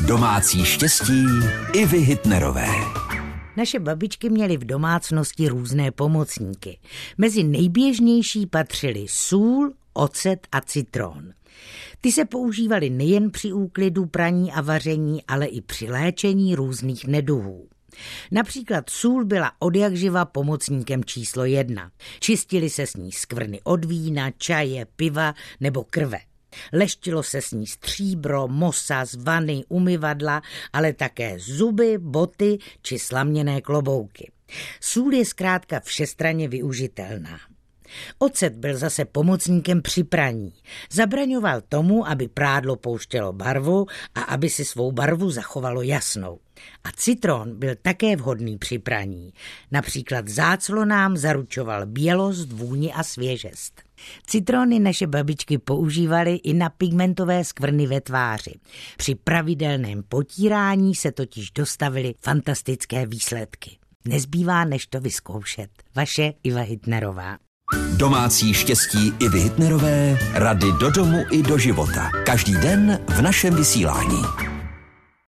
Domácí štěstí Ivy Hitnerové. Naše babičky měly v domácnosti různé pomocníky. Mezi nejběžnější patřily sůl, ocet a citron. Ty se používaly nejen při úklidu, praní a vaření, ale i při léčení různých neduhů. Například sůl byla odjakživa pomocníkem číslo 1. Čistily se s ní skvrny od vína, čaje, piva nebo krve. Leštilo se s ní stříbro, mosaz, vany, umyvadla, ale také zuby, boty či slaměné klobouky. Sůl je zkrátka všestranně využitelná. Ocet byl zase pomocníkem při praní. Zabraňoval tomu, aby prádlo pouštělo barvu a aby si svou barvu zachovalo jasnou. A citron byl také vhodný při praní. Například záclonám zaručoval bělost, vůni a svěžest. Citrony naše babičky používaly i na pigmentové skvrny ve tváři. Při pravidelném potírání se totiž dostavily fantastické výsledky. Nezbývá než to vyzkoušet. Vaše Iva Hitnerová. Domácí štěstí Ivy Hitnerové, rady do domu i do života. Každý den v našem vysílání.